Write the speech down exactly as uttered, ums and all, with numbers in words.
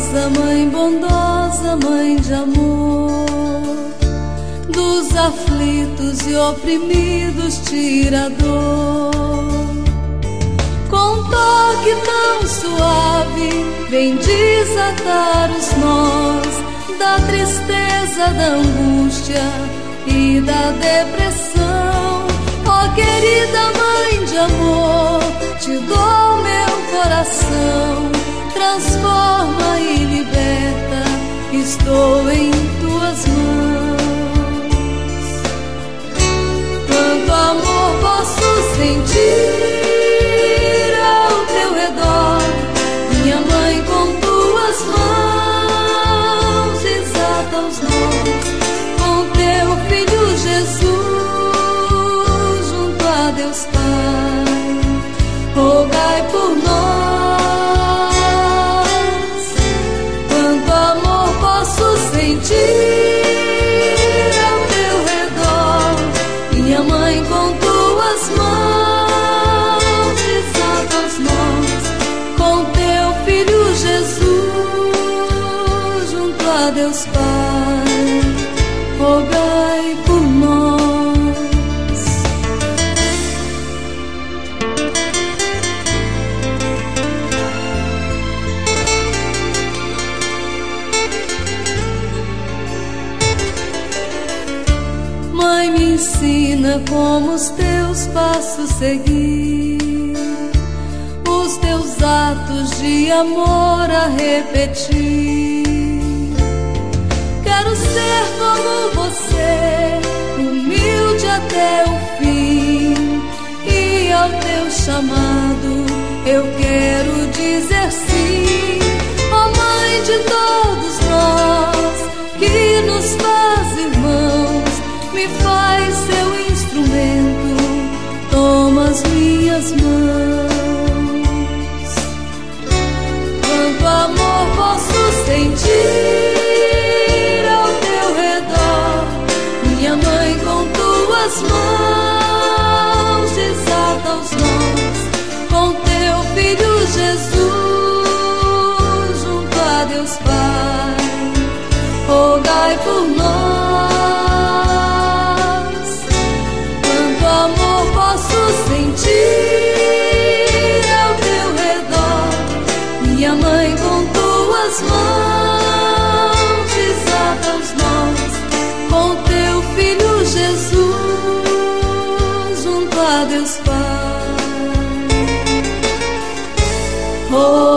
piedosa, Mãe bondosa, Mãe de amor, dos aflitos e oprimidos tira a dor. Com toque tão suave, vem desatar os nós da tristeza, da angústia e da depressão. Ó querida Mãe de amor, te dou meu coração, transforma e liberta, estou em tuas mãos. Quanto amor posso sentir ao teu redor, minha Mãe, com tuas mãos desata os nós, com teu Filho Jesus junto a Deus Pai, rogai por nós. Quanto amor posso sentir ao teu redor, minha Mãe, com tuas mãos desata os nós, com teu Filho Jesus junto a Deus Pai, rogai por nós. Mãe, me ensina como os teus passos seguir, os teus atos de amor a repetir. Quero ser como você, humilde até o fim, e ao teu chamado eu quero dizer sim. Ó Mãe de todos nós, que nos faz irmãos, me faz seu instrumento, toma as minhas mãos. Quanto amor posso sentir ao teu redor, minha Mãe, com tuas mãos desata os nós, com teu Filho Jesus junto a Deus Pai, rogai por nós. Sentir ao teu redor, minha Mãe, com tuas mãos desata os nós, com teu Filho Jesus junto a Deus Pai. Oh,